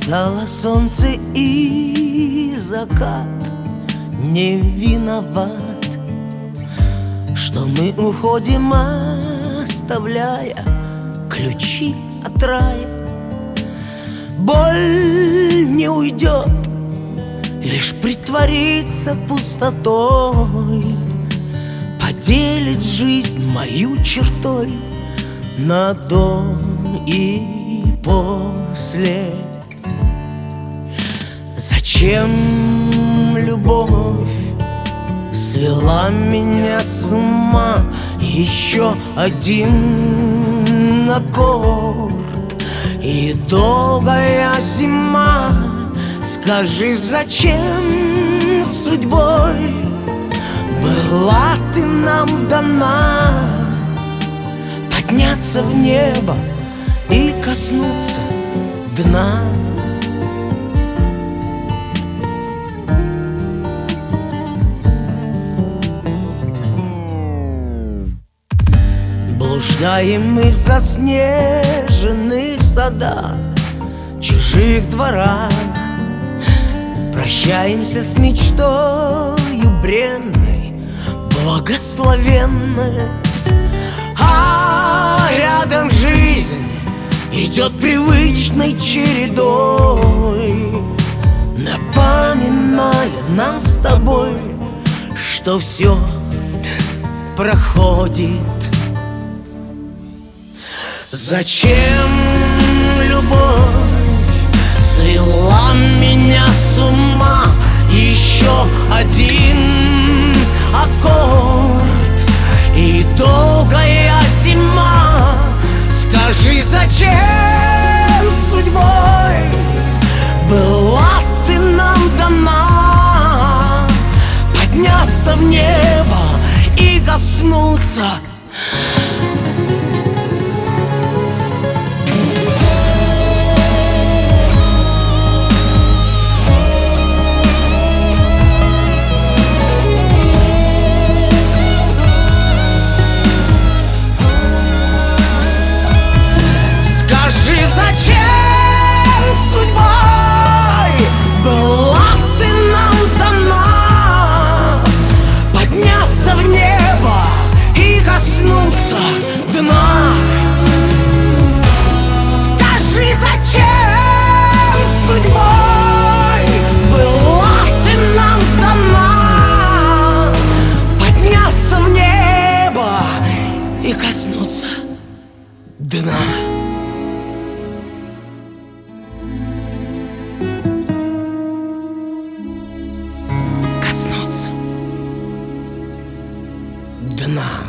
Ждало солнце и закат. Не виноват, что мы уходим, оставляя ключи от рая. Боль не уйдет, лишь притворится пустотой, поделит жизнь мою чертой на до и после. Зачем любовь свела меня с ума? Еще один аккорд и долгая зима. Скажи, зачем судьбой была ты нам дана? Подняться в небо и коснуться дна. Блуждаем мы в заснеженных садах, чужих дворах. Прощаемся с мечтою бренной, благословенной. А рядом жизнь идет привычной чередой, напоминая нам с тобой, что все проходит. Зачем любовь свела меня с ума? Еще один аккорд и долгая зима. Скажи, зачем судьбой была ты нам дана? Подняться в небо и коснуться. Скажи, зачем судьбой была ты нам дана? Подняться в небо и коснуться дна. Коснуться дна.